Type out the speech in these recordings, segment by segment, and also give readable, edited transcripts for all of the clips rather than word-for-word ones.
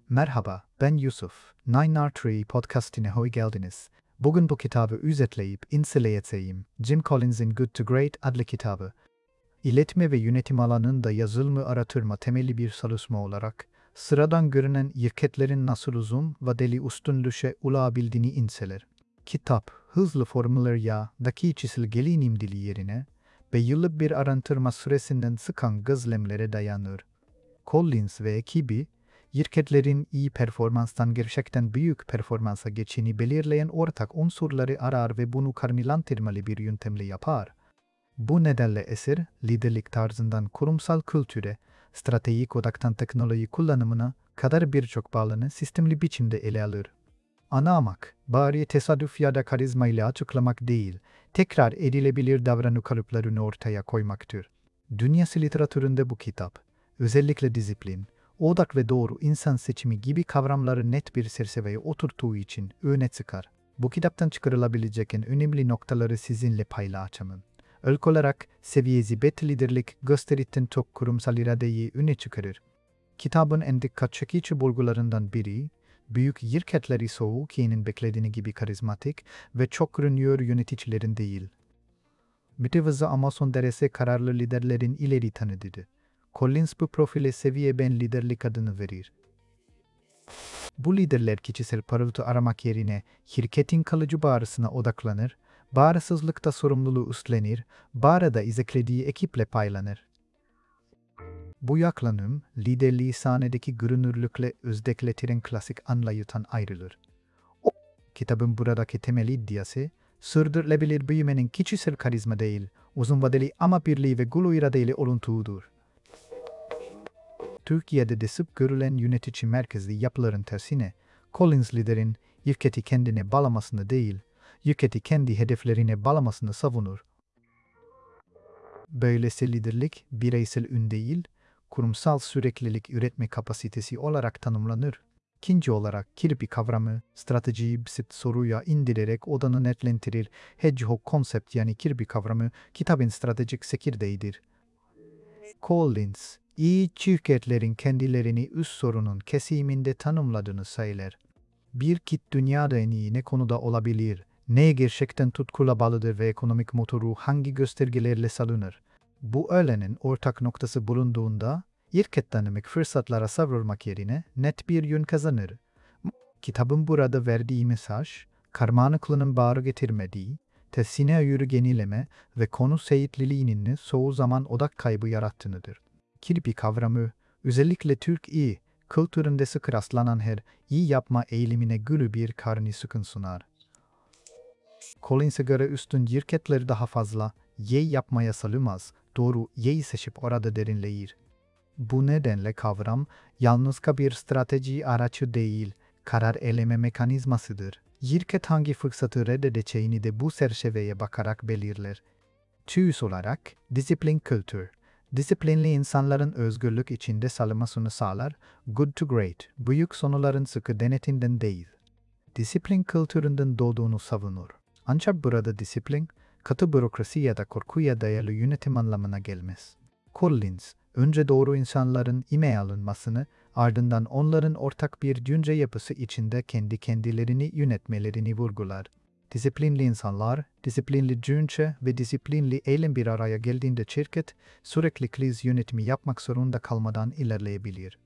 Merhaba, ben Yusuf. Nine R Tree podcastine hoş geldiniz. Bugün bu kitabı özetleyip inceleyeceğim. Jim Collins'in Good to Great adlı kitabı. İletme ve yönetim alanında yazılımı araştırma temelli bir çalışma olarak, sıradan görünen şirketlerin nasıl uzun vadeli üstünlüğe ulaşabildiğini inceler. Kitap, hızlı formüller ya da kişisel gelişim dili yerine, ve yıllık bir araştırma süresinden sıkan gözlemlere dayanır. Collins ve ekibi, şirketlerin iyi performanstan gerçekten büyük performansa geçişini belirleyen ortak unsurları arar ve bunu karşılaştırmalı bir yöntemle yapar. Bu nedenle eser, liderlik tarzından kurumsal kültüre, stratejik odaktan teknoloji kullanımına kadar birçok alanı sistemli biçimde ele alır. Ana amaç, bari tesadüf ya da karizma ile açıklamak değil, tekrar edilebilir davranış kalıplarını ortaya koymaktır. Dünyası literatüründe bu kitap, özellikle disiplin, odak ve doğru insan seçimi gibi kavramları net bir çerçeveye oturttuğu için öne çıkar. Bu kitaptan çıkarılabilecek en önemli noktaları sizinle paylaşacağım. İlk olarak seviyesi liderlik gösteritten çok kurumsal iradeyi öne çıkarır. Kitabın en dikkat çekici bulgularından biri, büyük şirketleri soğukinin beklediğini gibi karizmatik ve çok görünüyor yöneticilerin değil. Mütevazı ama son derece kararlı liderlerin ileri tanıdığı. Collins bu profile seviye ben liderlik adını verir. Bu liderler kişisel parıltı aramak yerine şirketin kalıcı bağrısına odaklanır, bağrısızlıkta sorumluluğu üstlenir, bağrıda izeklediği ekiple paylanır. Bu yaklanım, liderliği sahnedeki görünürlükle özdekleştiren klasik anlayıştan ayrılır. Kitabın buradaki temel iddiası, sürdürülebilir büyümenin kişisel karizma değil, uzun vadeli ama birliği ve güçlü iradeyle oluntuğudur. Türkiye'de de sık görülen yönetici merkezli yapıların tersine, Collins liderin şirketi kendine bağlamasını değil, şirketi kendi hedeflerine bağlamasını savunur. Böylesi liderlik bireysel ün değil, kurumsal süreklilik üretme kapasitesi olarak tanımlanır. İkinci olarak kirpi kavramı, stratejiyi basit soruya indirerek odanı netlendirir. Hedgehog konsept yani kirpi kavramı kitabın stratejik çekirdeğidir. Collins, iyi şirketlerin kendilerini üst sorunun kesiminde tanımladığını söyler. Bir kit dünyada en iyi ne konuda olabilir, neye gerçekten tutkula bağlıdır ve ekonomik motoru hangi göstergelerle salınır. Bu öğlenin ortak noktası bulunduğunda, şirket tanımik fırsatlara savrulmak yerine net bir yön kazanır. Kitabın burada verdiği mesaj, karmaşıklığın bağrı getirmediği, tersine yürü geneleme ve konu seyitliliğinin çoğu zaman odak kaybı yarattığıdır. Kirpi kavramı, özellikle Türk iyi kültüründe sık rastlanan her iyi yapma eğilimine gülü bir karni sıkın sunar. Collins'e göre üstün şirketler daha fazla iyi yapmaya salımaz, doğru iyi seçip orada derinleyir. Bu nedenle kavram, yalnızca bir strateji aracı değil, karar eleme mekanizmasıdır. Şirket hangi fırsatı reddedeceğini de bu çerçeveye bakarak belirler. Tüys olarak, disiplin kültür. Disiplinli insanların özgürlük içinde salınmasını sağlar, good to great, büyük sonuların sıkı denetinden değil. Disiplin kültüründen doğduğunu savunur. Ancak burada disiplin, katı bürokrasi ya da korkuya dayalı yönetim anlamına gelmez. Collins, önce doğru insanların ime alınmasını, ardından onların ortak bir düşünce yapısı içinde kendi kendilerini yönetmelerini vurgular. Disiplinli insanlar, disiplinli düşünce ve disiplinli eylem bir araya geldiğinde şirket, sürekli kriz yönetimi yapmak zorunda kalmadan ilerleyebilir.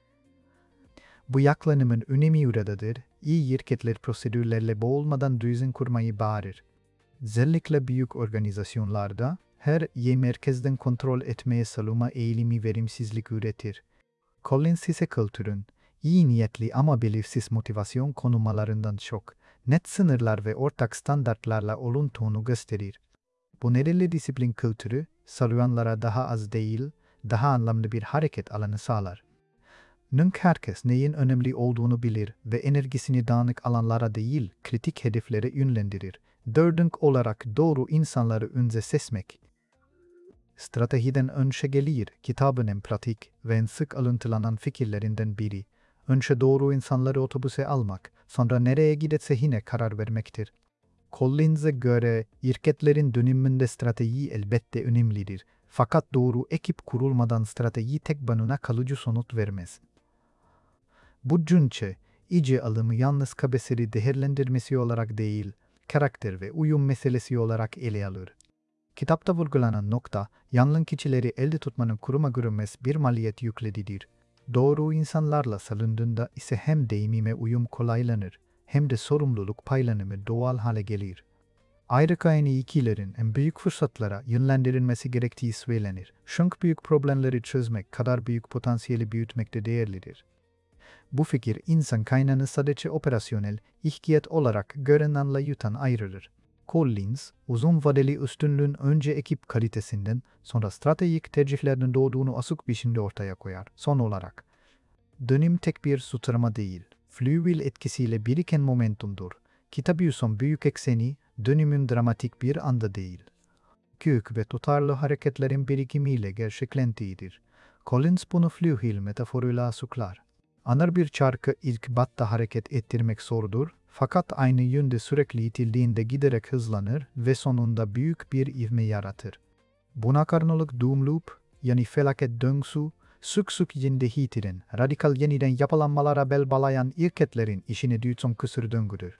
Bu yaklanımın önemi buradadır, iyi şirketler prosedürlerle boğulmadan düzen kurmayı bağırır. Özellikle büyük organizasyonlarda, her merkezden kontrol etmeye salınma eğilimi verimsizlik üretir. Collins ise kültürün, iyi niyetli ama belirsiz motivasyon konumlarından çok, net sınırlar ve ortak standartlarla oluntuğunu gösterir. Bu nedenle disiplin kültürü, salıyanlara daha az değil, daha anlamlı bir hareket alanı sağlar. Herkes neyin önemli olduğunu bilir ve enerjisini dağınık alanlara değil, kritik hedeflere yönlendirir. Dördüncü olarak doğru insanları önce seçmek. Stratejiden önce gelir, kitabın en pratik ve en sık alıntılanan fikirlerinden biri. Önce doğru insanları otobüse almak, sonra nereye gideceğine karar vermektir. Collins'e göre şirketlerin dönümünde strateji elbette önemlidir. Fakat doğru ekip kurulmadan strateji tek başına kalıcı sonuç vermez. Bu cünçe, iyice alımı yalnız kabeseri değerlendirmesi olarak değil, karakter ve uyum meselesi olarak ele alır. Kitapta vurgulanan nokta, yanlın kişileri elde tutmanın kuruma görünmez bir maliyet yükledidir. Doğru insanlarla salındığında ise hem deyimime uyum kolaylanır, hem de sorumluluk paylanımı doğal hale gelir. Ayrıca aynı ikilerin en büyük fırsatlara yönlendirilmesi gerektiği söylenir. Çünkü büyük problemleri çözmek kadar büyük potansiyeli büyütmekte değerlidir. Bu fikir insan kaynağını sadece operasyonel, ihtiyaç olarak görenanla yutan ayrılır. Collins, uzun vadeli üstünlüğün önce ekip kalitesinden sonra stratejik tercihlerden doğduğunu asık biçimde ortaya koyar. Son olarak, dönem tek bir sutrama değil, flywheel etkisiyle biriken momentumdur. Kitabın büyük ekseni, dönemin dramatik bir anda değil. Küçük ve tutarlı hareketlerin birikimiyle gerçeklendiğidir. Collins bunu flywheel metaforuyla açıklar. Anar bir çarkı ilk batta hareket ettirmek zordur, fakat aynı yönde sürekli itildiğinde giderek hızlanır ve sonunda büyük bir ivme yaratır. Buna karşılık doom loop, yani felaket döngüsü, sık sık yine hitiren, radikal yeniden yapılanmalara bel bağlayan ilketlerin işini düğün kısır döngüdür.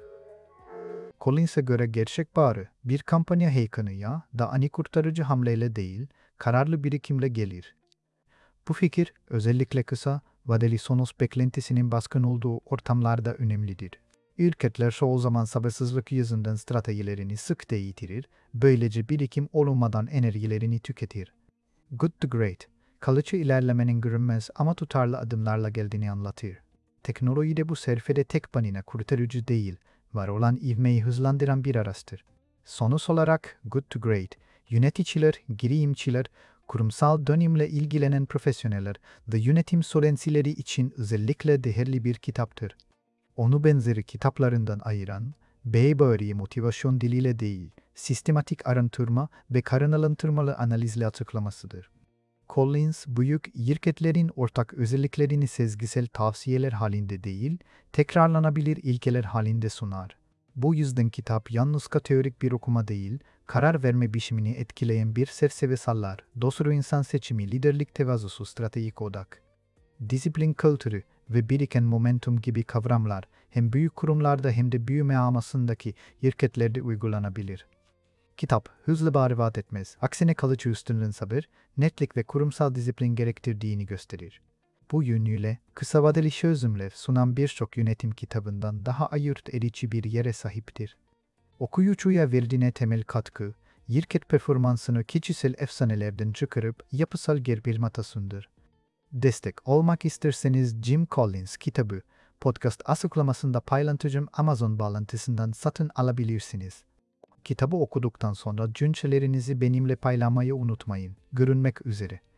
Collins'e göre gerçek bağrı bir kampanya heykını da ani kurtarıcı hamleyle değil, kararlı birikimle gelir. Bu fikir özellikle kısa vadeli sonuç beklentisinin baskın olduğu ortamlarda önemlidir. Ülketler çoğu zaman sabırsızlık yüzünden stratejilerini sık değiştirir, böylece birikim olmadan enerjilerini tüketir. Good to Great, kalıcı ilerlemenin görünmez ama tutarlı adımlarla geldiğini anlatır. Teknolojide bu serfede tek banina kurtarıcı değil, var olan ivmeyi hızlandıran bir araçtır. Sonuç olarak Good to Great, yöneticiler, girişimciler, kurumsal dönümle ilgilenen profesyoneller ve yönetim söylentileri için özellikle değerli bir kitaptır. Onu benzeri kitaplarından ayıran, Bayberry motivasyon diliyle değil, sistematik araştırma ve karınalantırmalı analizle açıklamasıdır. Collins, büyük şirketlerin ortak özelliklerini sezgisel tavsiyeler halinde değil, tekrarlanabilir ilkeler halinde sunar. Bu yüzden kitap yalnızca teorik bir okuma değil, karar verme biçimini etkileyen bir çerçeve sağlar. Doğru insan seçimi, liderlik tevazusu, stratejik odak, disiplin kültürü ve biriken momentum gibi kavramlar hem büyük kurumlarda hem de büyüme amasındaki şirketlerde uygulanabilir. Kitap hızlı bağrı vaat etmez, aksine kalıcı üstünlüğün sabır, netlik ve kurumsal disiplin gerektirdiğini gösterir. Bu yönüyle kısa vadeli çözümler sunan birçok yönetim kitabından daha ayırt edici bir yere sahiptir. Okuyucuya verdiğine temel katkı, şirket performansını kişisel efsanelerden çıkarıp yapısal geribilmatasındır. Destek olmak isterseniz Jim Collins kitabı, podcast açıklamasında paylaşacağım Amazon bağlantısından satın alabilirsiniz. Kitabı okuduktan sonra düşüncelerinizi benimle paylaşmayı unutmayın. Görüşmek üzere.